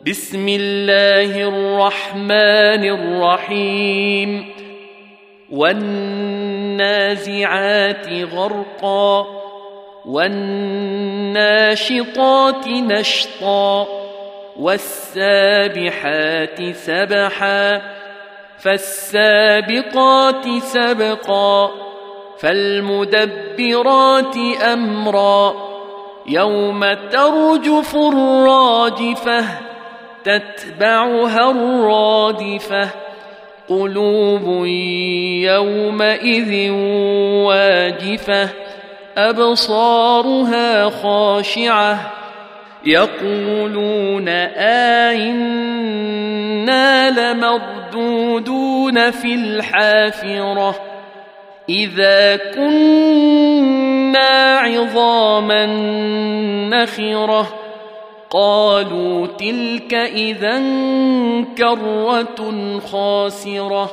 بسم الله الرحمن الرحيم والنازعات غرقا والناشطات نشطا والسابحات سبحا فالسابقات سبقا فالمدبرات أمرا يوم ترجف الراجفة تتبعها الرادفة قلوب يومئذ واجفة أبصارها خاشعة يقولون أئنا لمردودون في الحافرة إذا كنا عظاما نخرة قالوا تلك إذا كرة خاسرة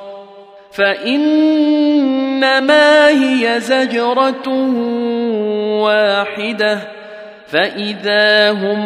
فإنما هي زجرة واحدة فإذا هم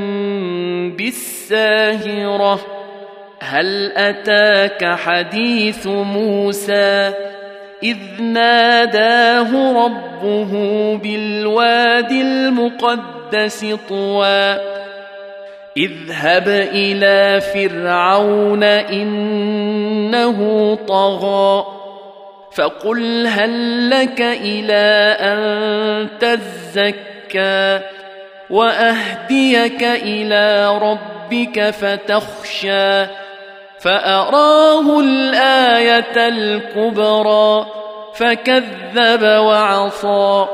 بالساهرة هل أتاك حديث موسى إذ ناداه ربه بالواد المقدس طوى اذهب إلى فرعون إنه طغى فقل هل لك إلى أن تزكى وأهديك إلى ربك فتخشى فأراه الآية الكبرى فكذب وعصى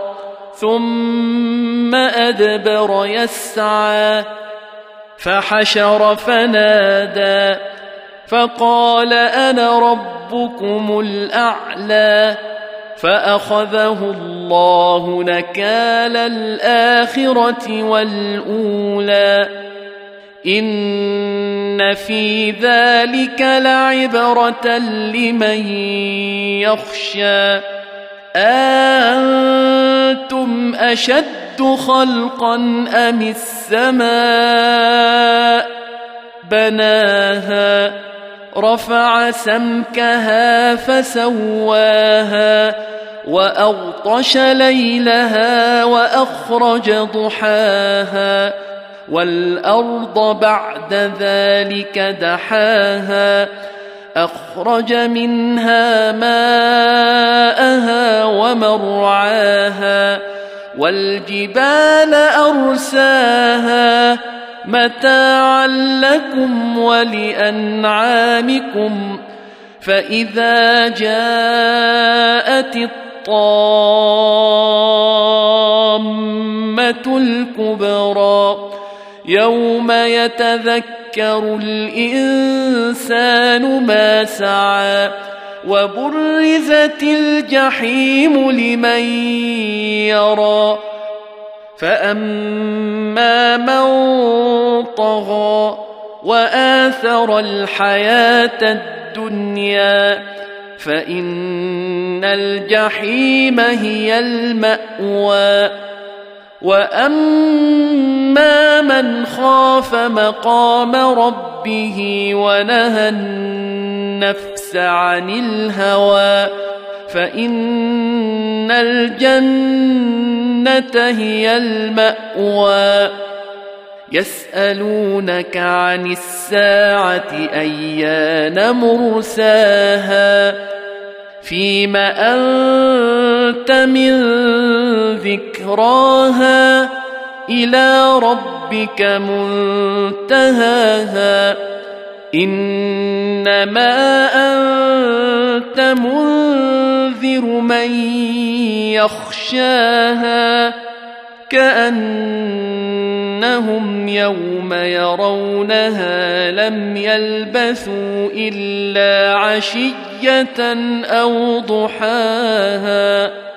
ثم أدبر يسعى فحشر فنادى فقال أنا ربكم الأعلى فأخذه الله نكال الآخرة والأولى إن في ذلك لعبرة لمن يخشى أأنتم أشد خلقا أم السماء بناها رفع سمكها فسواها وأغطش ليلها وأخرج ضحاها والأرض بعد ذلك دحاها أخرج منها ماءها ومرعاها والجبال أرساها متاعا لكم ولأنعامكم فإذا جاءت الطامة الكبرى يوم يتذكر الإنسان ما سعى وبرزت الجحيم لمن يرى فأما من طغى وآثر الحياة الدنيا فإن الجحيم هي المأوى وأما من خاف مقام ربه ونهى النفس عن الهوى فإن الجنة هي المأوى يسألونك عن الساعة أيان مرساها فيم أنت من ذكراها إلى ربك منتهاها إنما أنت منذر من يخشاها كأنهم يوم يرونها لم يلبثوا إلا عشية أو ضحاها